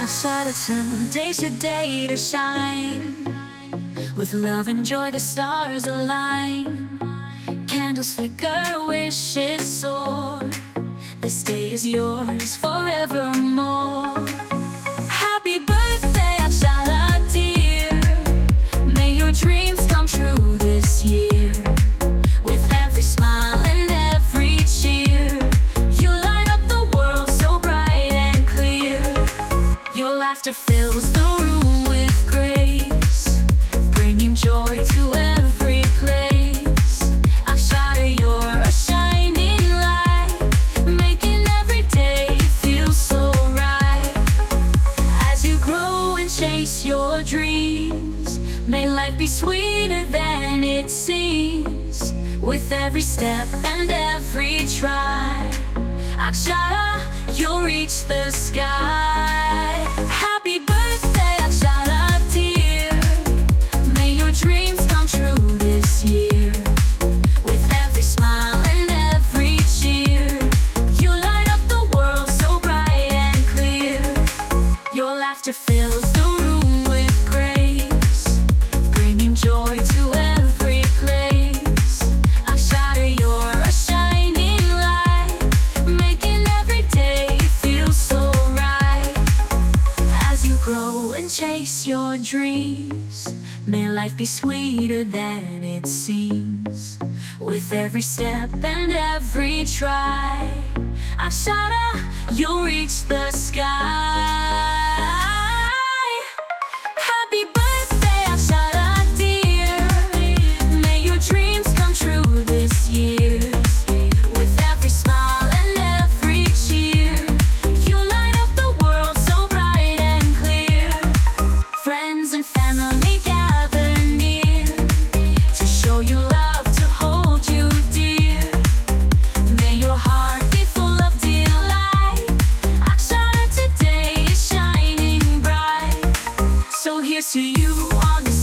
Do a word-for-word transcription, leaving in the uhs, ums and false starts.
Ashara, today's your day to shine. With love and joy the stars align. Candles flicker, wishes soar. This day is yours forevermore. Happy birthday, Ashara dear. May your dreams come true this year. With every smile and every cheer, you light up the world so bright and clear. Your laughter fills the room with grace, bringing joy to every place. Ashara, you're a shining light, making every day feel so right. As you grow and chase your dreams, may life be sweeter than it seems. With every step and every try, Ashara, you'll reach the sky. Happy birthday, Ashara dear. May your dreams come true this year. With every smile and every cheer, you light up the world so bright and clear. Your laughter fills the room with grace, bringing joy to every place. Ashara, you're a shining light, making every day feel so right. As you grow and chase your dreams, may life be sweeter than it seems. With every step and every try, Ashara, you'll reach the sky. Happy birthday, Ashara dear. May your dreams come true this year. With every smile and every cheer, you light up the world so bright and clear. Friends and family gather near to show you love, to hold you dear. May your heart be full of delight. Ashara, today is shining bright. So here's to you on this